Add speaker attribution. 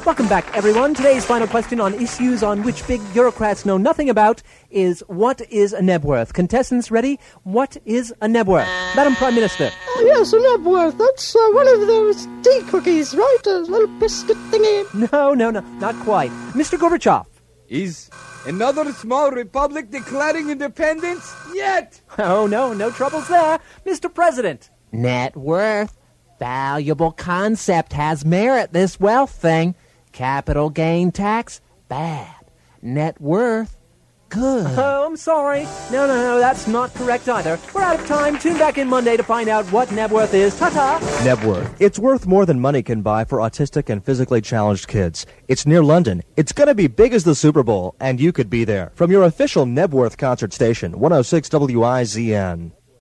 Speaker 1: Welcome back, everyone. Today's final question on issues on which big bureaucrats know nothing about is, what is a Nebworth? Contestants ready? What is a Nebworth? Madam Prime Minister.
Speaker 2: Yes, a Nebworth. That's one of those tea cookies, right? A little biscuit thingy.
Speaker 1: No, not quite. Mr. Gorbachev.
Speaker 3: Is another small republic declaring independence yet?
Speaker 1: Oh, no troubles there. Mr. President.
Speaker 4: Net worth. Valuable concept, has merit, this wealth thing. Capital gain tax, bad. Net worth, good.
Speaker 1: Oh, I'm sorry. No, that's not correct either. We're out of time. Tune back in Monday to find out what Nebworth is. Ta-ta!
Speaker 5: Nebworth. It's worth more than money can buy for autistic and physically challenged kids. It's near London. It's going to be big as the Super Bowl, and you could be there. From your official Nebworth concert station, 106 WIZN.